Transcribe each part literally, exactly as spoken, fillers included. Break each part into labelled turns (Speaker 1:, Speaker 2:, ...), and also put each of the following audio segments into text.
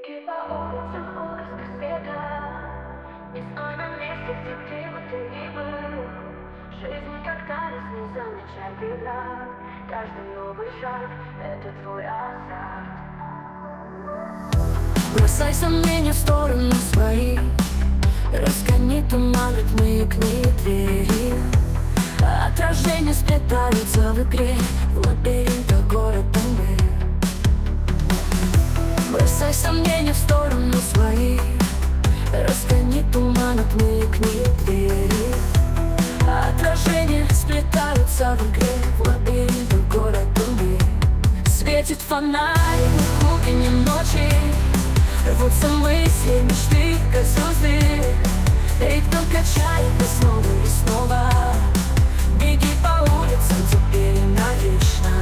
Speaker 1: Беги по улицам в поисках света. Не стой на месте, где ты бы ты ни был. Жизнь как танец, не замечай преград. Каждый новый шаг — это твой азарт.
Speaker 2: Бросай сомнения в сторону свои, разгони туман, отмыкни двери. Отражения сплетаются в игре, в лабиринтах города мы. Бросай сомнения в сторону свои, разгони туман, отмыкни двери. Отражения сплетаются в игре, в лабиринтах города мы. Светит фонарь в глубине ночи, рвутся мысли, мечты, как звезды. Ритм качает нас снова и снова. Беги по улицам теперь и навечно.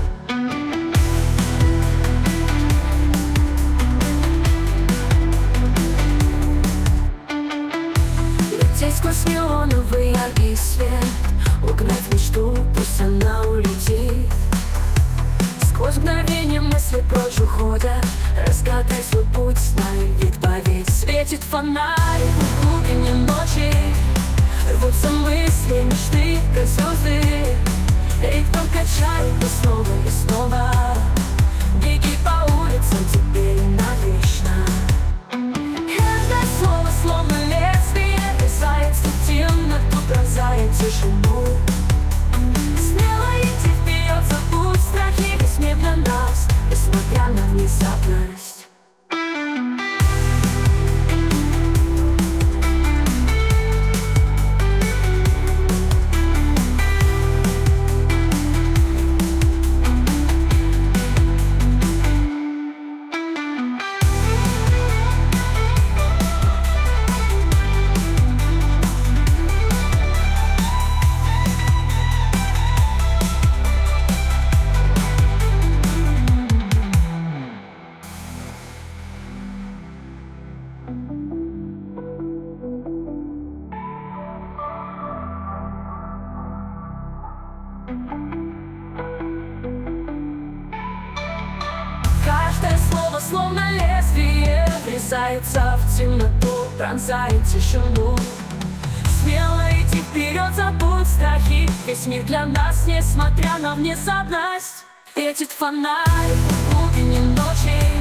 Speaker 2: Лететь сквозь неоновый яркий свет, угнать мечту, пусть она улетит. Сквозь мгновенье мысли прочь уходят, разгадай свой путь, знай, ведь поверь. Светит фонарь в глубине ночи, рвутся мысли, мечты, как звезды. Ритм качает нас снова и снова. Беги по улицам теперь и навечно. Каждое слово словно лезвие касается темноту, пронзает тишину. Смело идти вперед, забудь страхи, весь мир для нас, несмотря на внезапность. Каждое слово словно лезвие врезается в темноту, пронзает тишину. Смело идти вперед, забудь страхи, весь мир для нас, несмотря на внезапность. Светит фонарь в глубине ночи,